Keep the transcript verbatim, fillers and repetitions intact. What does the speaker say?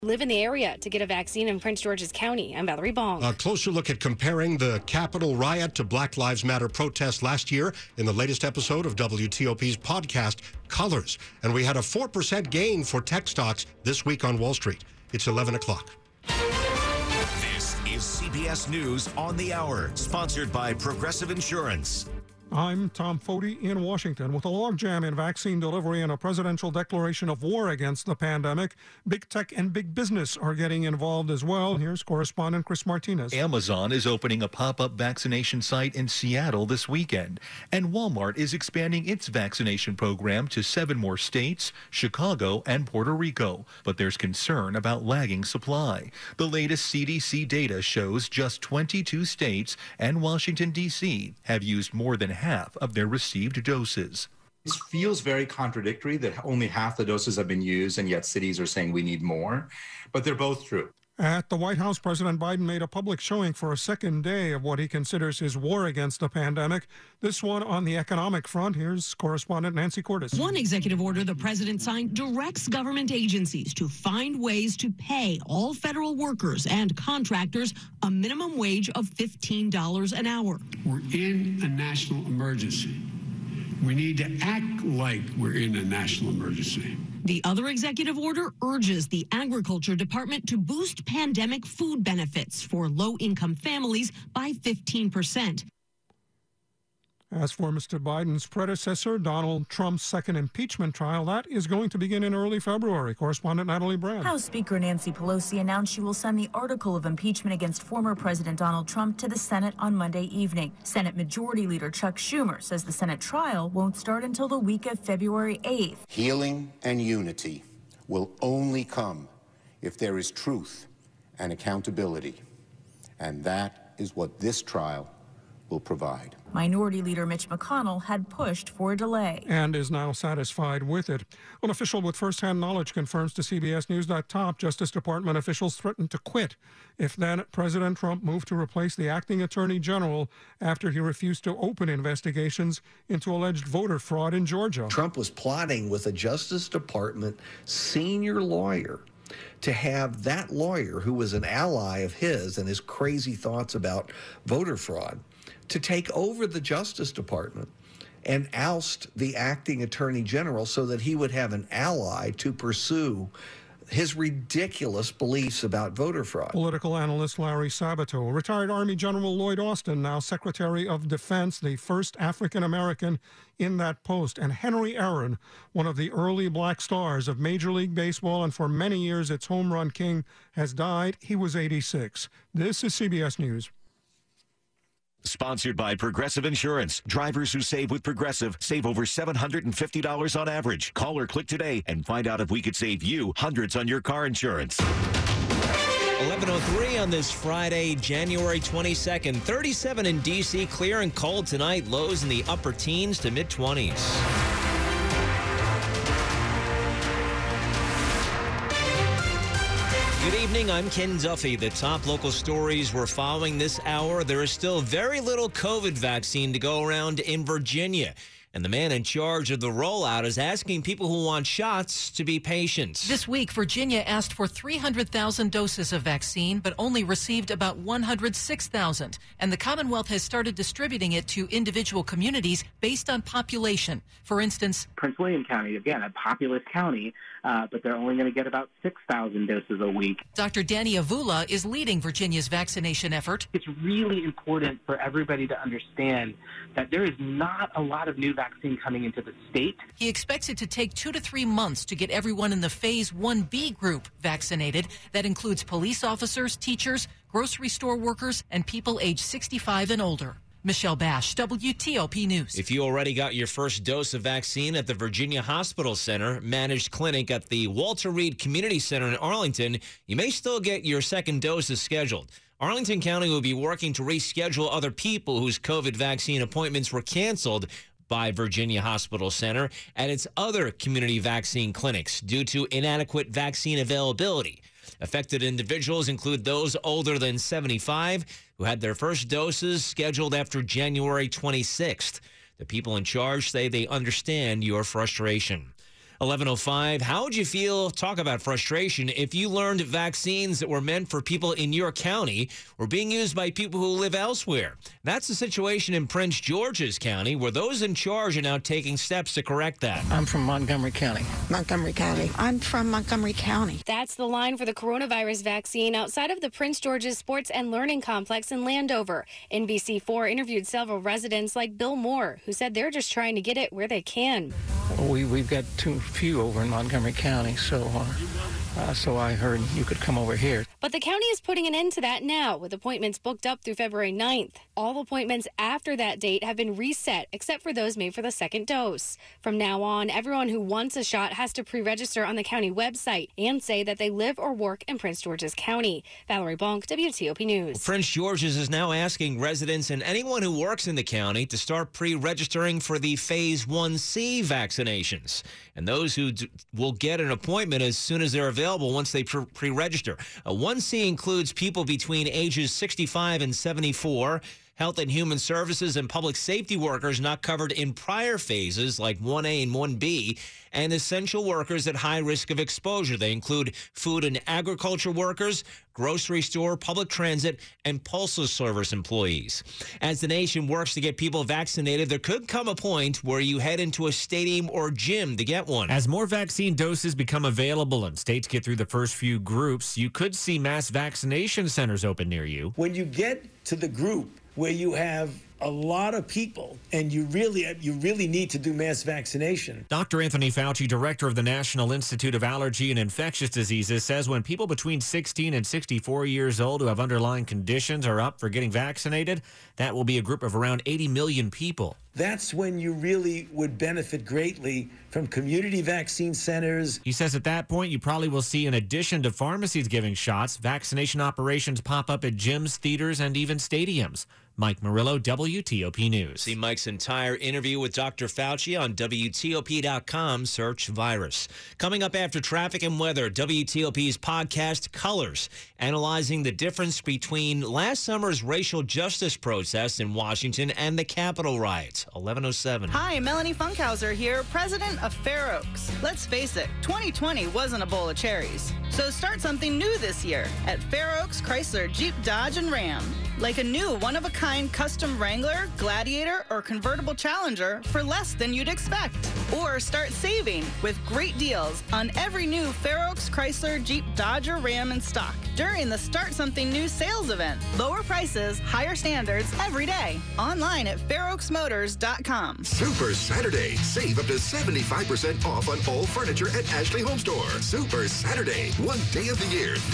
Live in the area to get a vaccine in Prince George's County. I'm Valerie Bong. A closer look at comparing the Capitol riot to Black Lives Matter protests last year in the latest episode of W T O P's podcast, Colors. And we had a four percent gain for tech stocks this week on Wall Street. It's eleven o'clock. This is C B S News on the Hour, sponsored by Progressive Insurance. I'm Tom Foti in Washington. With a logjam in vaccine delivery and a presidential declaration of war against the pandemic, big tech and big business are getting involved as well. Here's correspondent Chris Martinez. Amazon is opening a pop-up vaccination site in Seattle this weekend, and Walmart is expanding its vaccination program to seven more states, Chicago, and Puerto Rico. But there's concern about lagging supply. The latest C D C data shows just twenty-two states and Washington, D C have used more than half of their received doses. It feels very contradictory that only half the doses have been used, and yet cities are saying we need more. But they're both true. At the White House, President Biden made a public showing for a second day of what he considers his war against the pandemic. This one on the economic front. Here's correspondent Nancy Cordes. One executive order the president signed directs government agencies to find ways to pay all federal workers and contractors a minimum wage of fifteen dollars an hour. We're in a national emergency. We need to act like we're in a national emergency. The other executive order urges the Agriculture Department to boost pandemic food benefits for low-income families by fifteen percent. As for Mister Biden's predecessor, Donald Trump's second impeachment trial, that is going to begin in early February. Correspondent Natalie Brand. House Speaker Nancy Pelosi announced she will send the article of impeachment against former President Donald Trump to the Senate on Monday evening. Senate Majority Leader Chuck Schumer says the Senate trial won't start until the week of February eighth. Healing and unity will only come if there is truth and accountability. And that is what this trial will provide. Minority Leader Mitch McConnell had pushed for a delay. And is now satisfied with it. An official with first-hand knowledge confirms to C B S News dot top Justice Department officials threatened to quit if then President Trump moved to replace the acting attorney general after he refused to open investigations into alleged voter fraud in Georgia. Trump was plotting with a Justice Department senior lawyer to have that lawyer, who was an ally of his and his crazy thoughts about voter fraud, to take over the Justice Department and oust the acting attorney general so that he would have an ally to pursue his ridiculous beliefs about voter fraud. Political analyst Larry Sabato. Retired Army General Lloyd Austin, now Secretary of Defense, the first African-American in that post. And Henry Aaron, one of the early black stars of Major League Baseball and for many years its home run king, has died. He was eighty-six. This is C B S News. Sponsored by Progressive Insurance. Drivers who save with Progressive save over seven hundred fifty dollars on average. Call or click today and find out if we could save you hundreds on your car insurance. eleven oh three on this Friday, January twenty-second. thirty-seven in D C, clear and cold tonight. Lows in the upper teens to mid-twenties. Good evening, I'm Ken Duffy. The top local stories we're following this hour. There is still very little COVID vaccine to go around in Virginia. And the man in charge of the rollout is asking people who want shots to be patient. This week, Virginia asked for three hundred thousand doses of vaccine, but only received about one hundred six thousand. And the Commonwealth has started distributing it to individual communities based on population. For instance, Prince William County, again, a populous county, uh, but they're only going to get about six thousand doses a week. Doctor Danny Avula is leading Virginia's vaccination effort. It's really important for everybody to understand that there is not a lot of new vaccine coming into the state. He expects it to take two to three months to get everyone in the Phase one B group vaccinated. That includes police officers, teachers, grocery store workers, and people age sixty-five and older. Michelle Bash, W T O P News. If you already got your first dose of vaccine at the Virginia Hospital Center managed clinic at the Walter Reed Community Center in Arlington, you may still get your second doses scheduled. Arlington County will be working to reschedule other people whose COVID vaccine appointments were canceled by Virginia Hospital Center and its other community vaccine clinics due to inadequate vaccine availability. Affected individuals include those older than seventy-five who had their first doses scheduled after January twenty-sixth. The people in charge say they understand your frustration. eleven oh five, how would you feel, talk about frustration, if you learned vaccines that were meant for people in your county were being used by people who live elsewhere? That's the situation in Prince George's County, where those in charge are now taking steps to correct that. I'm from Montgomery County. Montgomery County. I'm from Montgomery County. That's the line for the coronavirus vaccine outside of the Prince George's Sports and Learning Complex in Landover. N B C four interviewed several residents like Bill Moore, who said they're just trying to get it where they can. We, we've got too few over in Montgomery County, so uh, uh, so I heard you could come over here. But the county is putting an end to that now, with appointments booked up through February ninth. All appointments after that date have been reset, except for those made for the second dose. From now on, everyone who wants a shot has to pre-register on the county website and say that they live or work in Prince George's County. Valerie Bonk, W T O P News. Prince George's is now asking residents and anyone who works in the county to start pre-registering for the Phase one C vaccinations. And those who d- will get an appointment as soon as they're available once they pre- pre-register. Uh, one C includes people between ages sixty-five and seventy-four, Health and Human Services and public safety workers not covered in prior phases like one A and one B, and essential workers at high risk of exposure. They include food and agriculture workers, grocery store, public transit, and postal service employees. As the nation works to get people vaccinated, there could come a point where you head into a stadium or gym to get one. As more vaccine doses become available and states get through the first few groups, you could see mass vaccination centers open near you. When you get to the group where you have a lot of people and you really you really need to do mass vaccination. Doctor Anthony Fauci, director of the National Institute of Allergy and Infectious Diseases, says when people between sixteen and sixty-four years old who have underlying conditions are up for getting vaccinated, that will be a group of around eighty million people. That's when you really would benefit greatly from community vaccine centers. He says at that point, you probably will see, in addition to pharmacies giving shots, vaccination operations pop up at gyms, theaters, and even stadiums. Mike Murillo, W T O P News. See Mike's entire interview with Doctor Fauci on W T O P dot com. Search virus. Coming up after traffic and weather, W T O P's podcast Colors, analyzing the difference between last summer's racial justice protests in Washington and the Capitol riots. eleven oh seven. Hi, Melanie Funkhauser here, president of Fair Oaks. Let's face it, twenty twenty wasn't a bowl of cherries. So start something new this year at Fair Oaks Chrysler, Jeep, Dodge, and Ram. Like a new one-of-a-kind custom Wrangler, Gladiator, or convertible Challenger for less than you'd expect. Or start saving with great deals on every new Fair Oaks Chrysler, Jeep, Dodge, or Ram in stock during the Start Something New sales event. Lower prices, higher standards every day. Online at fair oaks motors dot com. Super Saturday. Save up to seventy-five percent off on all furniture at Ashley Home Store. Super Saturday. One day of the year.